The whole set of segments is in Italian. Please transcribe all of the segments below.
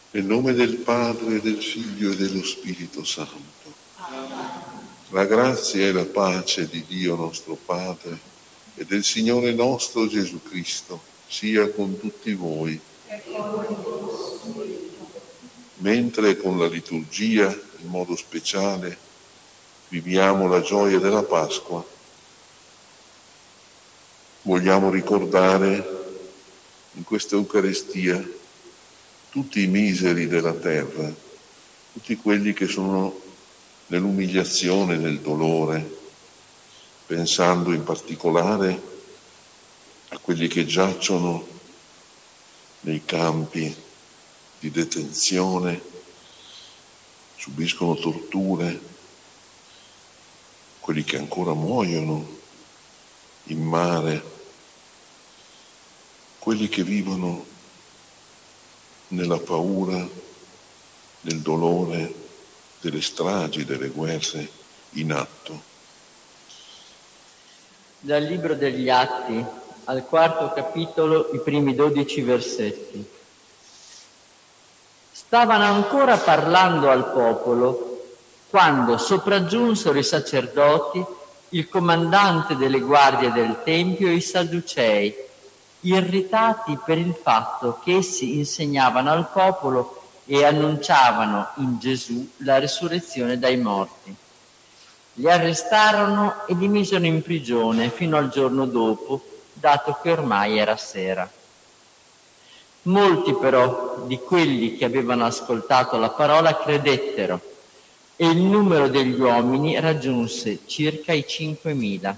Nel nome del Padre, del Figlio e dello Spirito Santo. La grazia e la pace di Dio nostro Padre e del Signore nostro Gesù Cristo sia con tutti voi. Mentre con la liturgia, in modo speciale, viviamo la gioia della Pasqua, vogliamo ricordare in questa Eucaristia tutti i miseri della terra, tutti quelli che sono nell'umiliazione, nel dolore, pensando in particolare a quelli che giacciono nei campi di detenzione, subiscono torture, quelli che ancora muoiono in mare, quelli che vivono nella paura, nel dolore delle stragi, delle guerre in atto. Dal Libro degli Atti, al 4° capitolo, i primi 12 versetti. Stavano ancora parlando al popolo quando sopraggiunsero i sacerdoti, il comandante delle guardie del Tempio e i Sadducei, irritati per il fatto che essi insegnavano al popolo e annunciavano in Gesù la risurrezione dai morti. Li arrestarono e li misero in prigione fino al giorno dopo, dato che ormai era sera. Molti però di quelli che avevano ascoltato la parola credettero e il numero degli uomini raggiunse circa i 5.000.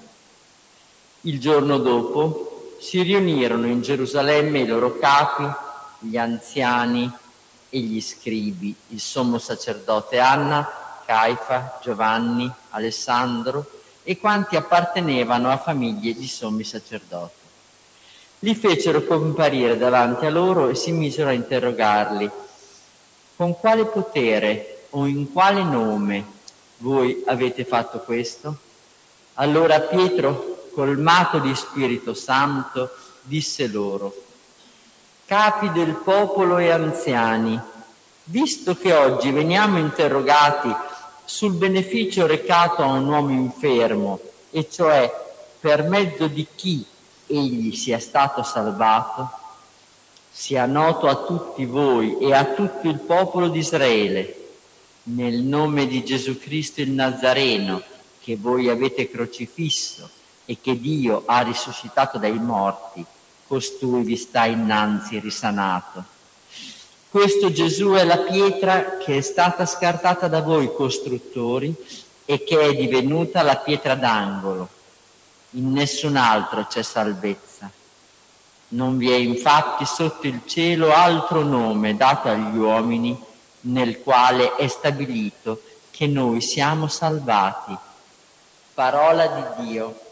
Il giorno dopo si riunirono in Gerusalemme i loro capi, gli anziani e gli scribi, il sommo sacerdote Anna, Caifa, Giovanni, Alessandro e quanti appartenevano a famiglie di sommi sacerdoti. Li fecero comparire davanti a loro e si misero a interrogarli: con quale potere o in quale nome voi avete fatto questo? Allora Pietro, colmato di Spirito Santo, disse loro: capi del popolo e anziani, visto che oggi veniamo interrogati sul beneficio recato a un uomo infermo, e cioè per mezzo di chi egli sia stato salvato, sia noto a tutti voi e a tutto il popolo di Israele, nel nome di Gesù Cristo il Nazareno, che voi avete crocifisso e che Dio ha risuscitato dai morti, costui vi sta innanzi risanato. Questo Gesù è la pietra che è stata scartata da voi costruttori e che è divenuta la pietra d'angolo. In nessun altro c'è salvezza. Non vi è infatti sotto il cielo altro nome dato agli uomini nel quale è stabilito che noi siamo salvati. Parola di Dio.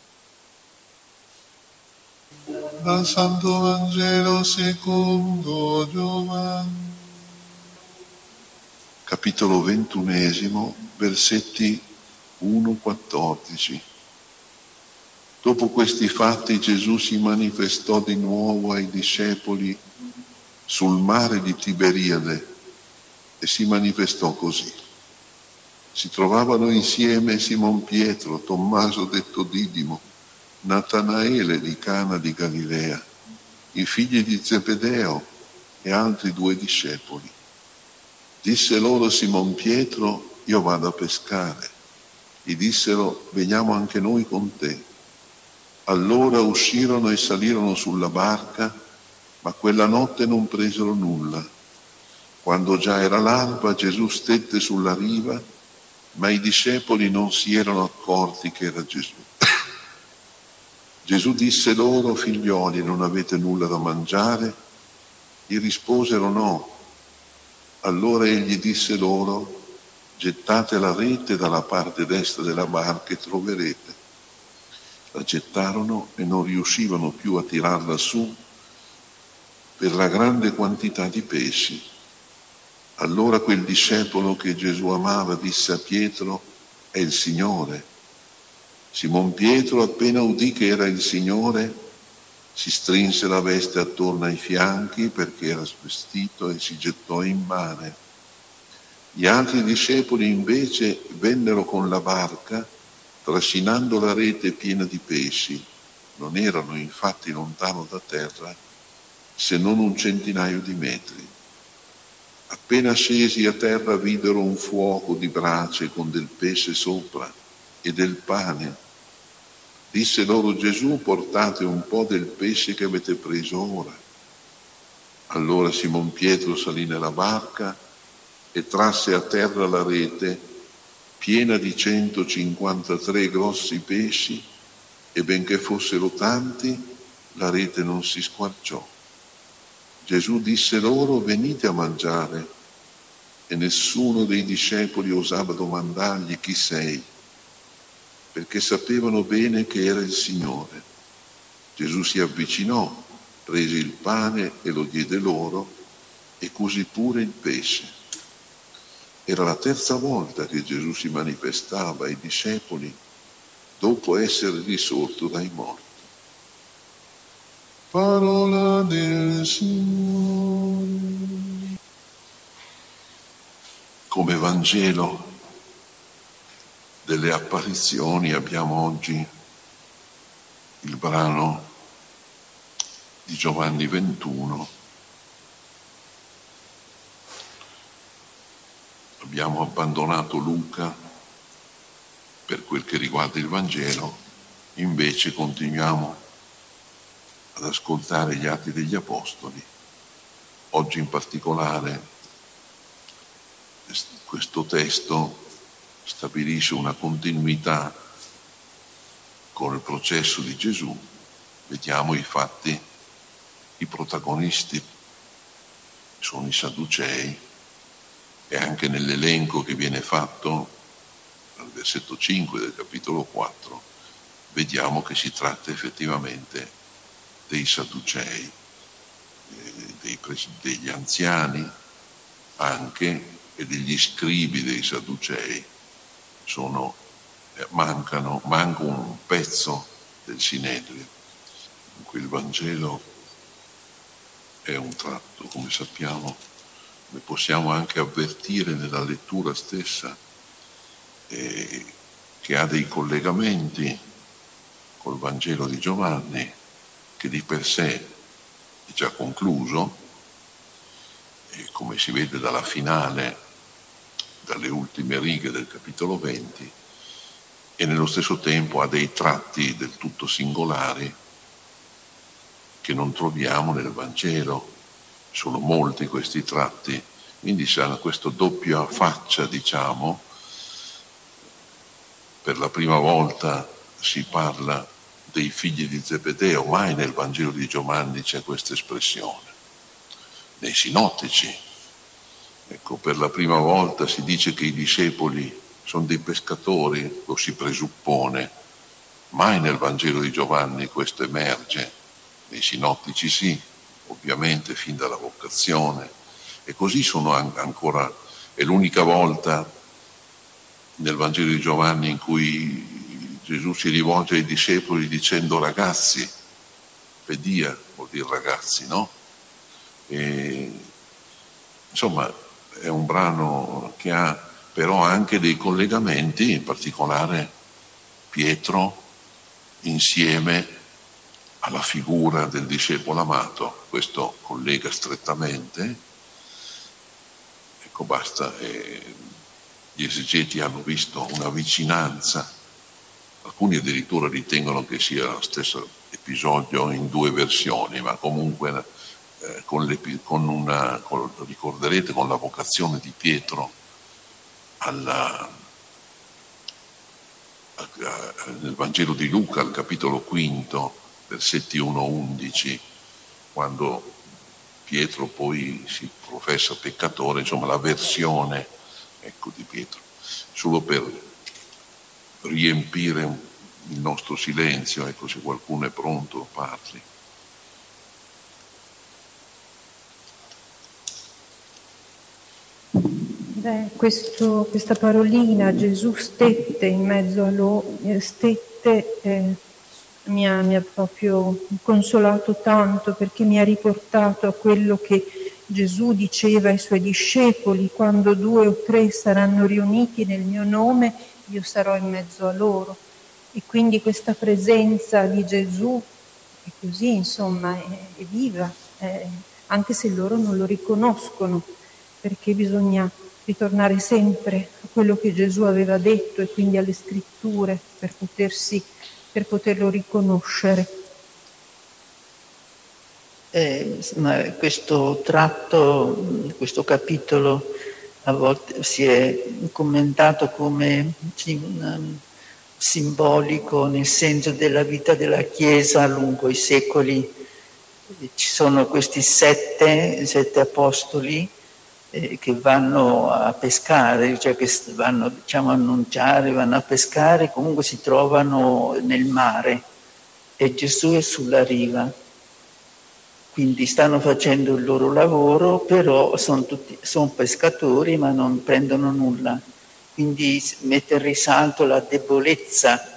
Dal Santo Vangelo secondo Giovanni. Capitolo 21, versetti 1-14. Dopo questi fatti Gesù si manifestò di nuovo ai discepoli sul mare di Tiberiade e si manifestò così. Si trovavano insieme Simon Pietro, Tommaso detto Didimo, Natanaele di Cana di Galilea, i figli di Zebedeo e altri 2 discepoli. Disse loro Simon Pietro: io vado a pescare. Gli dissero: veniamo anche noi con te. Allora uscirono e salirono sulla barca, ma quella notte non presero nulla. Quando già era l'alba, Gesù stette sulla riva, ma i discepoli non si erano accorti che era Gesù. Gesù disse loro: figlioli, non avete nulla da mangiare? Gli risposero: no. Allora egli disse loro: gettate la rete dalla parte destra della barca e troverete. La gettarono e non riuscivano più a tirarla su per la grande quantità di pesci. Allora quel discepolo che Gesù amava disse a Pietro: è il Signore. Simon Pietro, appena udì che era il Signore, si strinse la veste attorno ai fianchi perché era svestito e si gettò in mare. Gli altri discepoli invece vennero con la barca, trascinando la rete piena di pesci. Non erano infatti lontano da terra, se non un centinaio di metri. Appena scesi a terra videro un fuoco di brace con del pesce sopra e del pane. Disse loro Gesù: portate un po' del pesce che avete preso ora. Allora Simon Pietro salì nella barca e trasse a terra la rete piena di 153 grossi pesci, e benché fossero tanti, la rete non si squarciò. Gesù disse loro: venite a mangiare. E nessuno dei discepoli osava domandargli: chi sei? Perché sapevano bene che era il Signore. Gesù si avvicinò, prese il pane e lo diede loro, e così pure il pesce. Era la terza volta che Gesù si manifestava ai discepoli dopo essere risorto dai morti. Parola del Signore. Come Vangelo delle apparizioni abbiamo oggi il brano di Giovanni 21. Abbiamo abbandonato Luca per quel che riguarda il Vangelo, invece continuiamo ad ascoltare gli Atti degli Apostoli. Oggi in particolare questo testo stabilisce una continuità con il processo di Gesù. Vediamo i fatti, i protagonisti sono i Sadducei, e anche nell'elenco che viene fatto al versetto 5 del capitolo 4 vediamo che si tratta effettivamente dei Sadducei, degli anziani anche, e degli scribi dei Sadducei. Manca un pezzo del Sinedrio. Dunque il Vangelo è un tratto, come sappiamo, ne possiamo anche avvertire nella lettura stessa, che ha dei collegamenti col Vangelo di Giovanni, che di per sé è già concluso, e come si vede dalla finale, dalle ultime righe del capitolo 20, e nello stesso tempo ha dei tratti del tutto singolari che non troviamo nel Vangelo. Sono molti questi tratti, quindi si ha questa doppia faccia, diciamo. Per la prima volta si parla dei figli di Zebedeo, mai nel Vangelo di Giovanni c'è questa espressione. Nei sinottici, ecco, per la prima volta si dice che i discepoli sono dei pescatori, lo si presuppone, mai nel Vangelo di Giovanni questo emerge. Nei sinottici sì, ovviamente fin dalla vocazione, e così sono ancora, è l'unica volta nel Vangelo di Giovanni in cui Gesù si rivolge ai discepoli dicendo ragazzi, pedia vuol dire ragazzi, no? E, insomma, è un brano che ha però anche dei collegamenti, in particolare Pietro insieme alla figura del discepolo amato, questo collega strettamente. Ecco, basta, gli esegeti hanno visto una vicinanza, alcuni addirittura ritengono che sia lo stesso episodio in due versioni, ma comunque ricorderete con la vocazione di Pietro nel Vangelo di Luca, al capitolo 5, versetti 1-11, quando Pietro poi si professa peccatore, insomma la versione, ecco, di Pietro, solo per riempire il nostro silenzio, ecco, se qualcuno è pronto parli. Questa parolina, Gesù stette in mezzo a loro, mi ha proprio consolato tanto, perché mi ha riportato a quello che Gesù diceva ai suoi discepoli: quando 2 o 3 saranno riuniti nel mio nome, io sarò in mezzo a loro. E quindi questa presenza di Gesù è così, insomma, è viva, anche se loro non lo riconoscono, perché bisogna ritornare sempre a quello che Gesù aveva detto e quindi alle scritture per poterlo riconoscere. Ma questo tratto, questo capitolo a volte si è commentato come simbolico nel senso della vita della Chiesa lungo i secoli. Ci sono questi sette apostoli che vanno a pescare, cioè che vanno, diciamo, a annunciare, vanno a pescare, comunque si trovano nel mare e Gesù è sulla riva. Quindi stanno facendo il loro lavoro, però sono pescatori ma non prendono nulla. Quindi mette in risalto la debolezza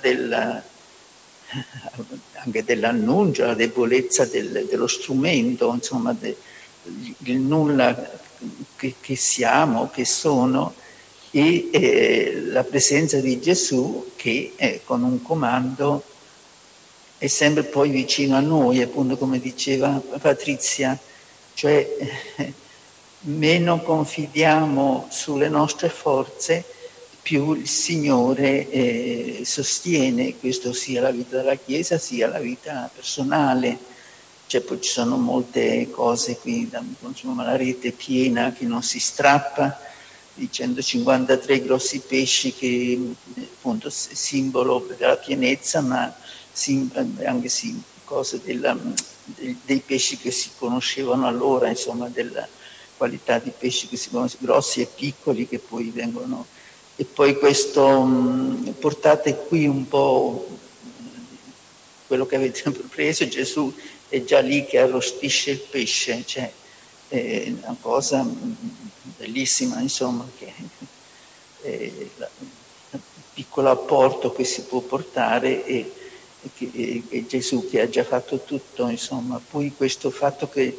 anche dell'annuncio, la debolezza dello strumento, insomma, il nulla che siamo, che sono, e la presenza di Gesù che con un comando è sempre poi vicino a noi, appunto come diceva Patrizia, cioè meno confidiamo sulle nostre forze, più il Signore sostiene, questo sia la vita della Chiesa sia la vita personale. Cioè, poi ci sono molte cose qui, insomma, la rete piena che non si strappa, di 153 grossi pesci che appunto simbolo della pienezza, ma anche cose dei pesci che si conoscevano allora, insomma, della qualità di pesci che si conoscono, grossi e piccoli, che poi vengono. E poi questo, portate qui un po' quello che avete preso, Gesù è già lì che arrostisce il pesce, cioè è una cosa bellissima, insomma, che è il piccolo apporto che si può portare e Gesù che ha già fatto tutto, insomma. Poi questo fatto che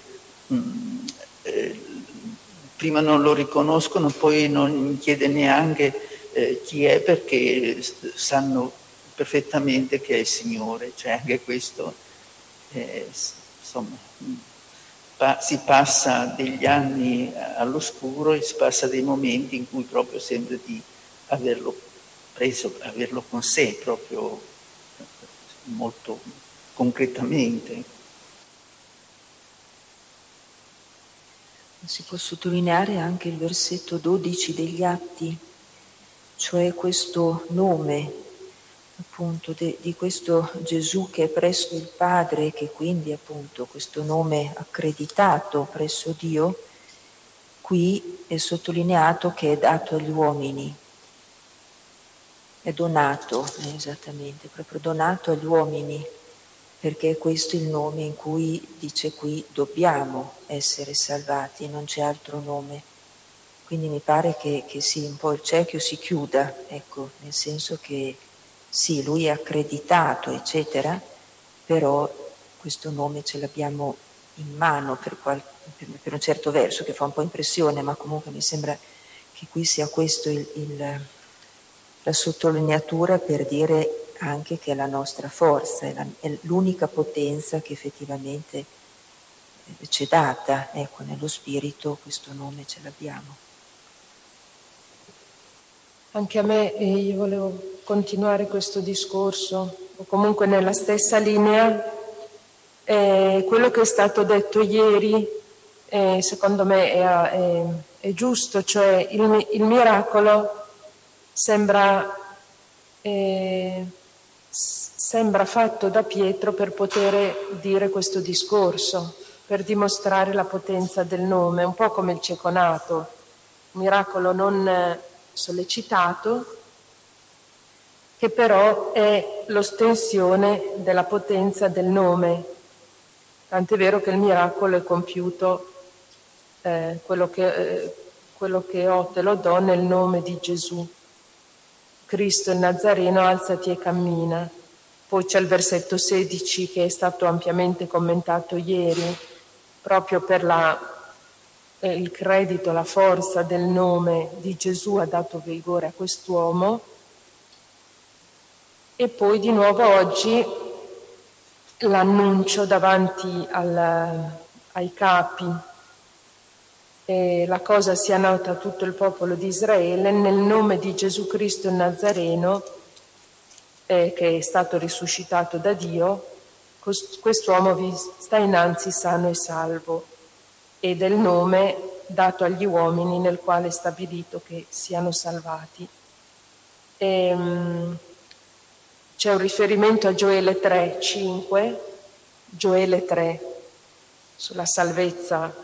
prima non lo riconoscono, poi non chiede neanche chi è, perché sanno perfettamente che è il Signore, cioè anche questo, insomma, si passa degli anni all'oscuro e si passa dei momenti in cui proprio sembra di averlo preso, averlo con sé proprio molto concretamente. Si può sottolineare anche il versetto 12 degli Atti, cioè questo nome appunto di questo Gesù che è presso il Padre, che quindi appunto questo nome accreditato presso Dio, qui è sottolineato che è dato agli uomini, è donato, esattamente, proprio donato agli uomini, perché questo è il nome in cui, dice qui, dobbiamo essere salvati, non c'è altro nome. Quindi mi pare che sì, un po' il cerchio si chiuda, ecco, nel senso che sì, lui è accreditato, eccetera, però questo nome ce l'abbiamo in mano per un certo verso, che fa un po' impressione, ma comunque mi sembra che qui sia questo la sottolineatura per dire anche che è la nostra forza, è l'unica potenza che effettivamente c'è data, ecco, nello spirito questo nome ce l'abbiamo. Anche a me, io volevo continuare questo discorso, o comunque nella stessa linea, quello che è stato detto ieri, secondo me è giusto, cioè il miracolo sembra fatto da Pietro per poter dire questo discorso, per dimostrare la potenza del nome, un po' come il cieco nato, un miracolo non sollecitato, che però è l'ostensione della potenza del nome. Tant'è vero che il miracolo è compiuto, quello che ho te lo do nel nome di Gesù. Cristo il Nazareno, alzati e cammina. Poi c'è il versetto 16 che è stato ampiamente commentato ieri, proprio per il credito, la forza del nome di Gesù ha dato vigore a quest'uomo. E poi di nuovo oggi l'annuncio davanti ai capi. E la cosa sia nota a tutto il popolo di Israele nel nome di Gesù Cristo il Nazareno, che è stato risuscitato da Dio. Quest'uomo vi sta innanzi sano e salvo, e del nome dato agli uomini nel quale è stabilito che siano salvati. C'è un riferimento a Gioele 3:5, Gioele 3, sulla salvezza.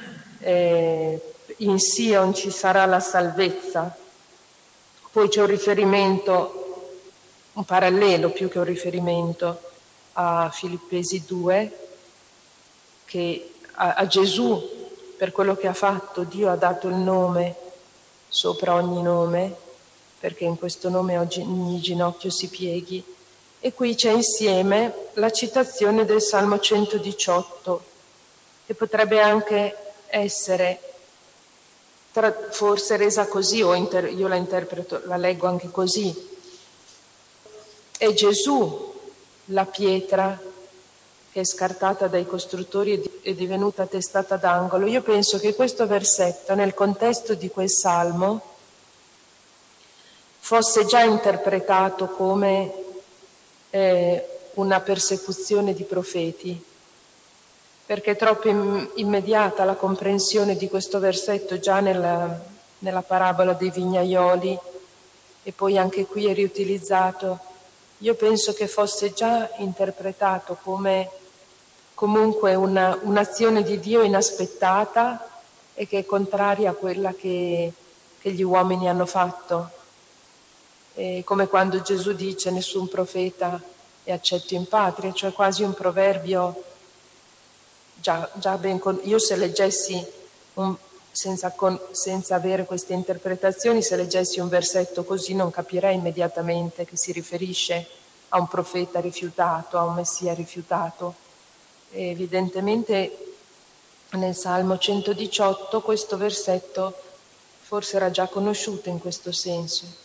In Sion ci sarà la salvezza. Poi c'è un riferimento, un parallelo più che un riferimento, a Filippesi 2, che a Gesù, per quello che ha fatto, Dio ha dato il nome sopra ogni nome, perché in questo nome ogni ginocchio si pieghi. E qui c'è insieme la citazione del Salmo 118, che potrebbe anche essere forse resa così, io la interpreto, la leggo anche così. È Gesù la pietra che è scartata dai costruttori e divenuta testata d'angolo. Io penso che questo versetto, nel contesto di quel salmo, fosse già interpretato come una persecuzione di profeti, perché è troppo immediata la comprensione di questo versetto già nella parabola dei vignaioli, e poi anche qui è riutilizzato. Io penso che fosse già interpretato come comunque un'azione di Dio inaspettata e che è contraria a quella che gli uomini hanno fatto. Come quando Gesù dice: nessun profeta è accetto in patria, cioè quasi un proverbio già ben io se leggessi senza avere queste interpretazioni, se leggessi un versetto così non capirei immediatamente che si riferisce a un profeta rifiutato, a un messia rifiutato. E evidentemente nel Salmo 118 questo versetto forse era già conosciuto in questo senso.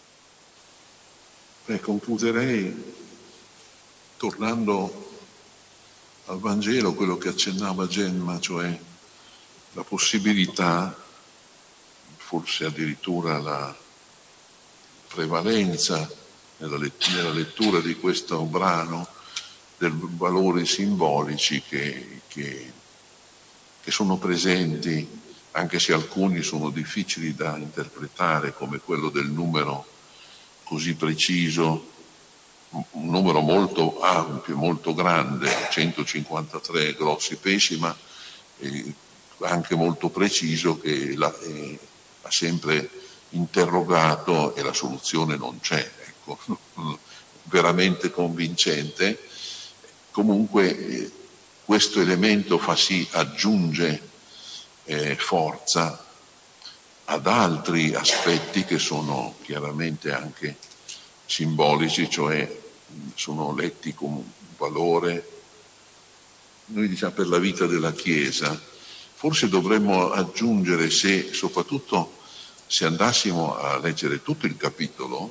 Concluderei tornando al Vangelo, quello che accennava Gemma, cioè la possibilità, forse addirittura la prevalenza nella lettura di questo brano dei valori simbolici che sono presenti, anche se alcuni sono difficili da interpretare, come quello del numero così preciso, un numero molto ampio, molto grande, 153 grossi pesci, ma anche molto preciso, che ha sempre interrogato e la soluzione non c'è, ecco, veramente convincente. Comunque questo elemento aggiunge forza ad altri aspetti che sono chiaramente anche simbolici, cioè sono letti come un valore, noi diciamo, per la vita della Chiesa. Forse dovremmo aggiungere, soprattutto se andassimo a leggere tutto il capitolo,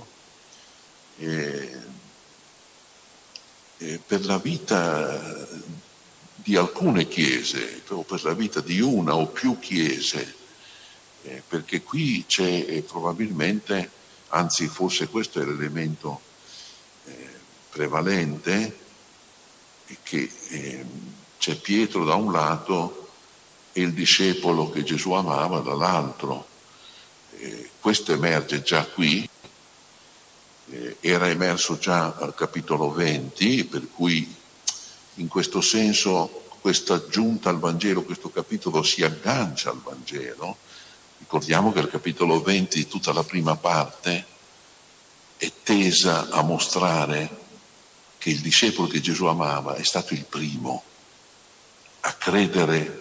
per la vita di alcune chiese, o per la vita di una o più chiese, perché qui c'è probabilmente, anzi forse questo è l'elemento prevalente, che c'è Pietro da un lato e il discepolo che Gesù amava dall'altro. Questo emerge già qui, era emerso già al capitolo 20, per cui in questo senso questa aggiunta al Vangelo, questo capitolo si aggancia al Vangelo. Ricordiamo che il capitolo 20, tutta la prima parte, è tesa a mostrare che il discepolo che Gesù amava è stato il primo a credere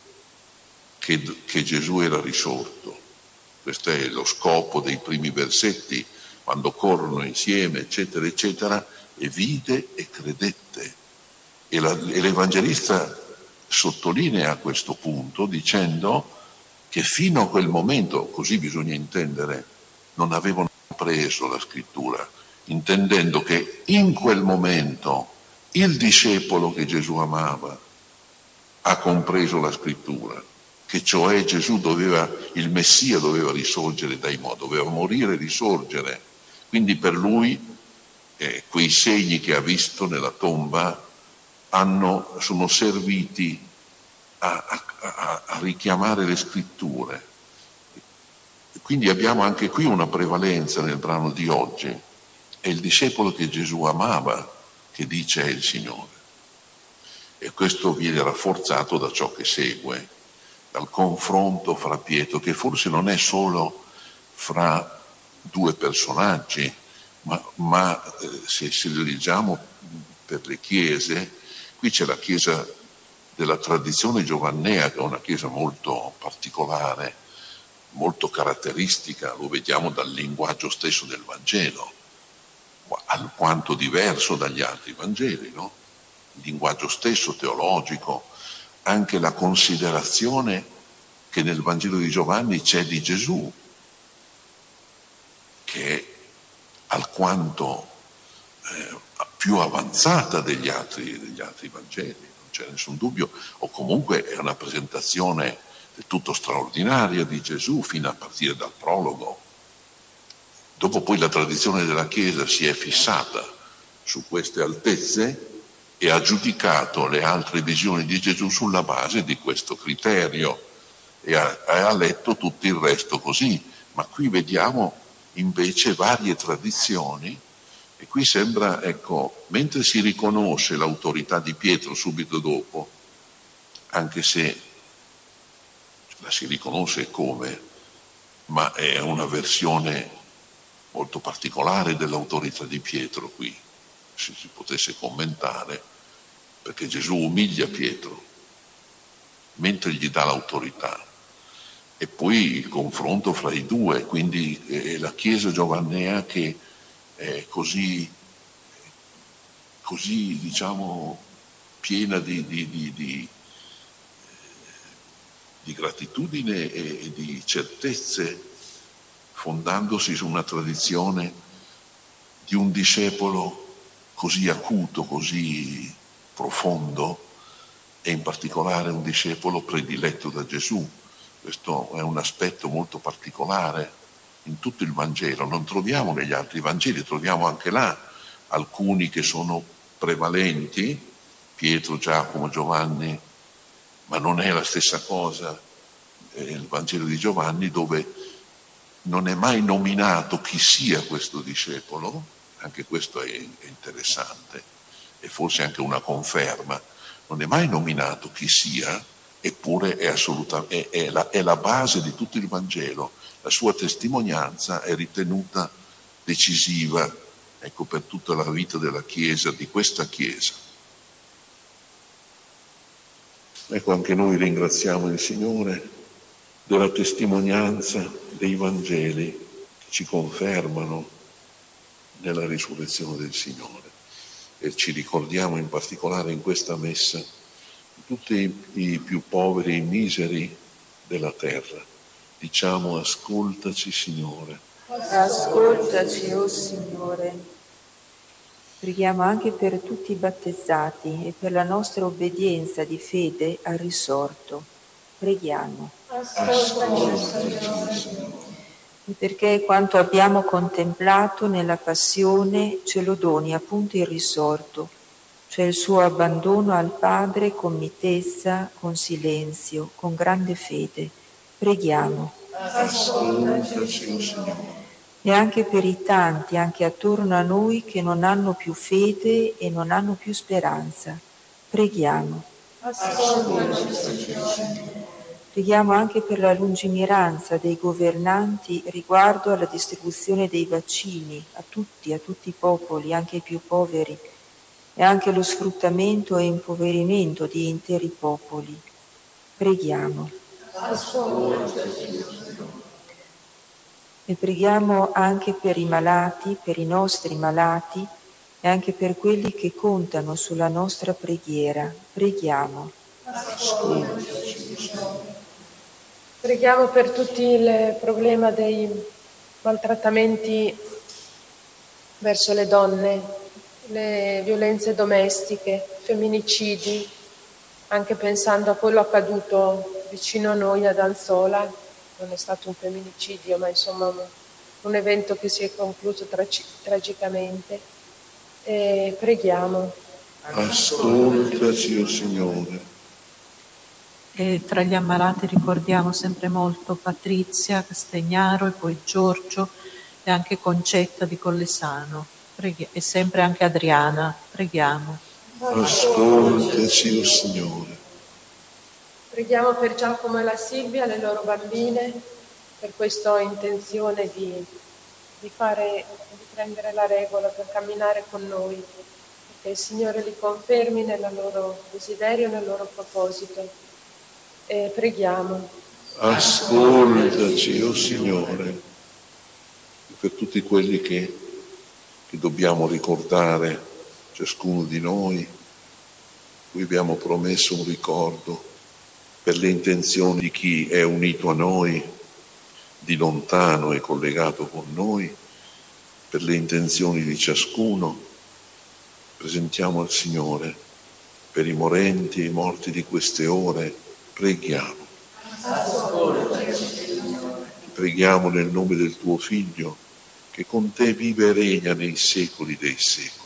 che Gesù era risorto. Questo è lo scopo dei primi versetti, quando corrono insieme, eccetera, eccetera. e vide e credette. E l'Evangelista sottolinea questo punto dicendo che fino a quel momento, così bisogna intendere, non avevano preso la scrittura, intendendo che in quel momento il discepolo che Gesù amava ha compreso la scrittura, che cioè Gesù il Messia doveva risorgere dai morti, doveva morire e risorgere. Quindi per lui quei segni che ha visto nella tomba sono serviti a richiamare le scritture. Quindi abbiamo anche qui una prevalenza nel brano di oggi. È il discepolo che Gesù amava che dice è il Signore. E questo viene rafforzato da ciò che segue, dal confronto fra Pietro, che forse non è solo fra due personaggi, ma se lo leggiamo per le chiese, qui c'è la chiesa della tradizione giovannea, che è una chiesa molto particolare, molto caratteristica, lo vediamo dal linguaggio stesso del Vangelo, alquanto diverso dagli altri Vangeli, no? Il linguaggio stesso teologico, anche la considerazione che nel Vangelo di Giovanni c'è di Gesù, che è alquanto più avanzata degli altri Vangeli, non c'è nessun dubbio, o comunque è una presentazione del tutto straordinaria di Gesù fino a partire dal prologo. Dopo poi la tradizione della Chiesa si è fissata su queste altezze e ha giudicato le altre visioni di Gesù sulla base di questo criterio e ha letto tutto il resto così. Ma qui vediamo invece varie tradizioni e qui sembra, mentre si riconosce l'autorità di Pietro subito dopo, anche se la si riconosce come, ma è una versione molto particolare dell'autorità di Pietro qui, se si potesse commentare, perché Gesù umilia Pietro mentre gli dà l'autorità. E poi il confronto fra i due, quindi è la Chiesa giovannea che è così diciamo piena di gratitudine e di certezze, fondandosi su una tradizione di un discepolo così acuto, così profondo, e in particolare un discepolo prediletto da Gesù. Questo è un aspetto molto particolare in tutto il Vangelo. Non troviamo negli altri Vangeli, troviamo anche là alcuni che sono prevalenti, Pietro, Giacomo, Giovanni, ma non è la stessa cosa il Vangelo di Giovanni, dove non è mai nominato chi sia questo discepolo. Anche questo è interessante e forse anche una conferma. Non è mai nominato chi sia, eppure è la base di tutto il Vangelo. La sua testimonianza è ritenuta decisiva, per tutta la vita della Chiesa, di questa Chiesa. Anche noi ringraziamo il Signore della testimonianza dei Vangeli che ci confermano nella risurrezione del Signore. E ci ricordiamo in particolare in questa messa tutti i più poveri e miseri della terra. Diciamo: ascoltaci, Signore. Ascoltaci, o Signore. Preghiamo anche per tutti i battezzati e per la nostra obbedienza di fede al risorto. Preghiamo. Ascoltaci, Signore. E perché quanto abbiamo contemplato nella passione ce lo doni appunto il risorto, cioè il suo abbandono al Padre con mitezza, con silenzio, con grande fede. Preghiamo. Ascoltaci, o Signore. E anche per i tanti, anche attorno a noi, che non hanno più fede e non hanno più speranza. Preghiamo. Ascoltaci, o Signore. Preghiamo anche per la lungimiranza dei governanti riguardo alla distribuzione dei vaccini a tutti i popoli, anche ai più poveri, e anche lo sfruttamento e impoverimento di interi popoli. Preghiamo. E preghiamo anche per i malati, per i nostri malati, e anche per quelli che contano sulla nostra preghiera. Preghiamo. Preghiamo per tutti il problema dei maltrattamenti verso le donne, le violenze domestiche, femminicidi, anche pensando a quello accaduto vicino a noi ad Anzola. Non è stato un femminicidio, ma insomma un evento che si è concluso tragicamente. E preghiamo. Ascoltaci, o Signore. E tra gli ammalati ricordiamo sempre molto Patrizia Castagnaro e poi Giorgio e anche Concetta di Collesano e sempre anche Adriana. Preghiamo. Ascoltaci, o Signore. Preghiamo per Giacomo e la Silvia, le loro bambine, per questa intenzione di prendere la regola per camminare con noi, perché il Signore li confermi nel loro desiderio e nel loro proposito. E preghiamo. Ascoltaci, o Signore, per tutti quelli che dobbiamo ricordare, ciascuno di noi, cui abbiamo promesso un ricordo, per le intenzioni di chi è unito a noi, di lontano e collegato con noi, per le intenzioni di ciascuno, presentiamo al Signore, per i morenti e i morti di queste ore, preghiamo. Ti preghiamo nel nome del tuo Figlio, che con te vive e regna nei secoli dei secoli.